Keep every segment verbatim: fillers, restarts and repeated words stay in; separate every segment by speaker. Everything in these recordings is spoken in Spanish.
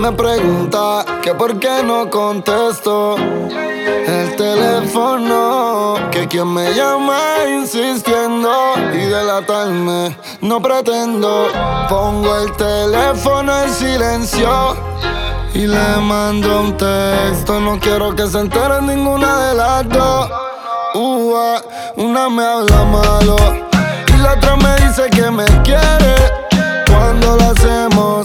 Speaker 1: me pregunta que por qué no contesto el teléfono, que quien me llama insistiendo y delatarme no pretendo. Pongo el teléfono en silencio y le mando un texto. No quiero que se entere ninguna de las dos. Uh, una me habla malo y la otra me dice que me quiere. Cuando lo hacemos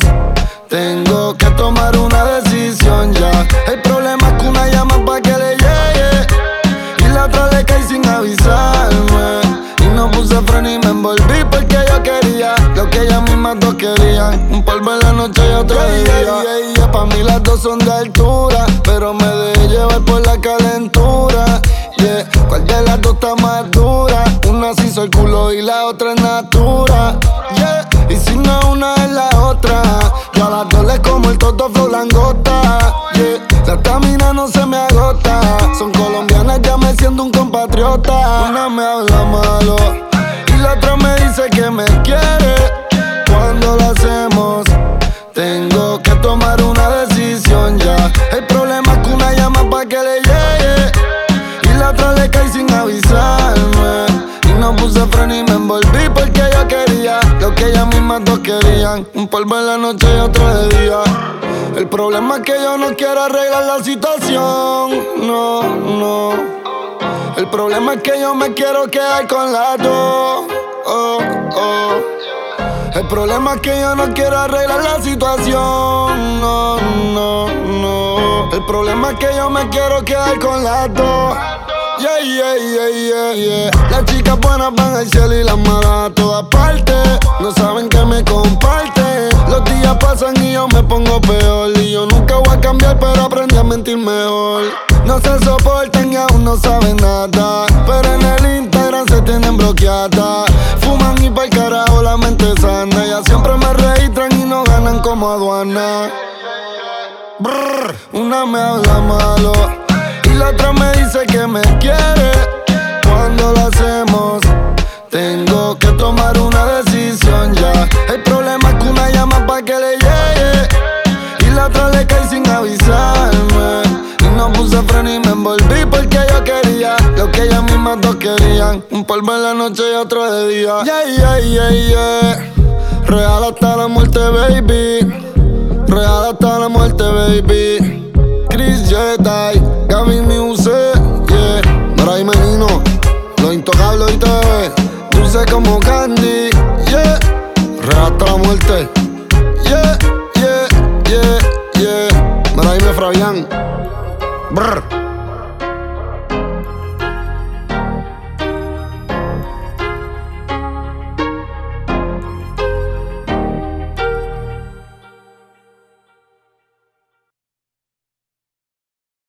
Speaker 1: tengo que tomar una decisión ya. El problema es que una llama pa' que le llegue y la otra le cae sin avisarme. Y no puse freno y me envolví porque yo quería lo que ellas mismas dos querían. Un polvo en la noche y otro día. Yeah, yeah, yeah. Pa' mí las dos son de altura, pero me dejé llevar por la calentura. Yeah. ¿Cuál de las dos está más dura? Una se hizo el culo y la otra es natura. Yeah. Y si no una es la otra, yo a las dos les como el toto flow langota. Yeah. La estamina no se me agota. Son colombianas, ya me siento un compatriota. Una me habla malo y la otra me dice que me quiere. Cuando lo hacemos tengo que tomar una decisión ya. El problema es que una llama pa' que le llegue y la otra le cae sin avisarme. Y no puse freno y me envolví porque yo quería lo que ellas mismas dos querían. Un polvo en la noche y otro de día. El problema es que yo no quiero arreglar la situación, no, no. El problema es que yo me quiero quedar con las dos, oh, oh. El problema es que yo no quiero arreglar la situación, no, no, no. El problema es que yo me quiero quedar con las dos. Yeah, yeah, yeah, yeah, yeah. Las chicas buenas van al cielo y las malas a todas partes. No saben que me comparten. Los días pasan y yo me pongo peor. Y yo nunca voy a cambiar, pero aprendí a mentir mejor. No se soportan y aún no saben nada, pero en el Instagram se tienen bloqueadas. Fuman y pa'l carajo la mente sana. Ya siempre me registran y no ganan como aduana. Brr, una me habla malo y la otra me dice que me quiere. Cuando lo hacemos tengo que tomar una decisión ya. El problema es que una llama pa' que le llegue y la otra le cae sin avisarme. Y no puse freno y me envolví porque yo quería lo que ellas mismas dos querían. Un polvo en la noche y otro de día. Yeah, yeah, yeah, yeah. Real hasta la muerte, baby. Real hasta la muerte, baby. Chris Jedi, Gavin Music, yeah. Bray Menino, Los Intocables, ¿oíste? Dulce como candy, yeah. Real hasta la muerte, yeah, yeah, yeah, yeah. Bray me Fabián, brr.